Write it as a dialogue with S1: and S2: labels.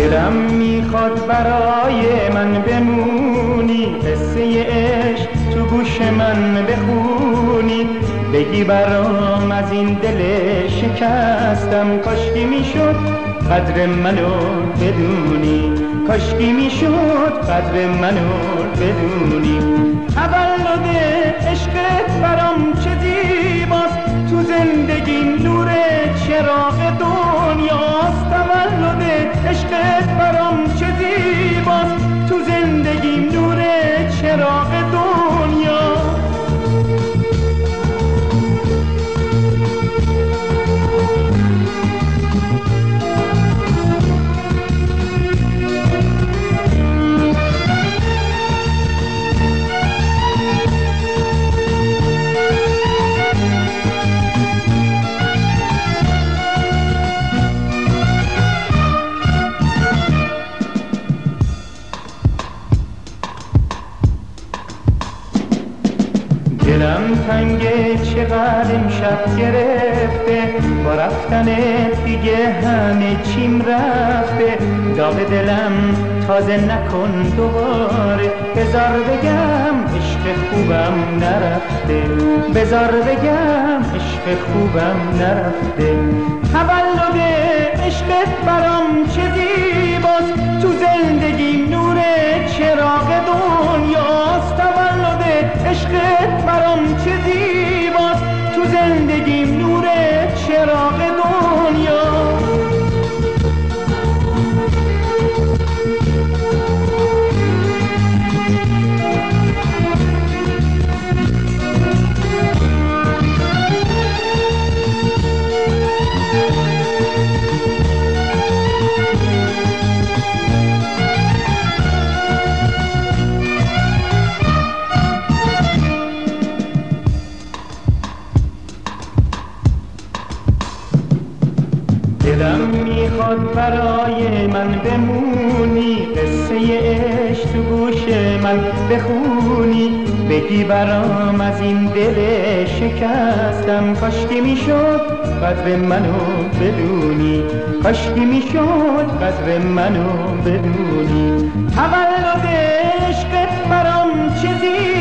S1: دلم میخواد برای من بمونی، قصه عشق تو گوش من بخونی، بگی برام از این دل شکستم، کاشکی میشد قدر منو بدونی، کاشکی میشد قدر منو بدونی. تولد عشقت برام چه زیباست، تو زندگی نور چراغ دنیاست. تولد عشقت برام چه زیباست، تو زندگی نور چراغ دنیاست. دلم تنگه چقدر امشب گرفته، با رفتن دیگه همه چیم رفته. داغ دلم تازه نکن دوباره، بذار بگم عشق خوبم نرفته، بذار بگم عشق خوبم نرفته. تولد عشقت برام چه زیباست، تو زندگی نور چراغ دنیاست. تولد عشقت برام چه زیباست، تو زندگیم نور چراغ دنیاست. دلم میخواد برای من بمونی، قصه عشق تو گوش من بخونی، بگی برام از این دل شکستم، کاشکی میشد قدر منو بدونی، کاشکی میشد قدر منو بدونی. تولد عشقت برام چه